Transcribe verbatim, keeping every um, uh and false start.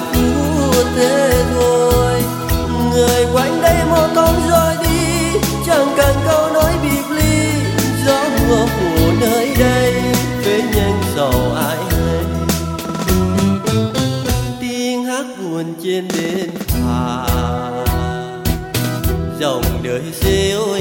phút thế thôi. Người quanh đây một con rồi đi, chẳng cần câu nói biệt ly. Gió mùa phủ nơi đây, phế nhanh sầu ai hay. Tiếng hát buồn trên bến phà, dòng đời rêu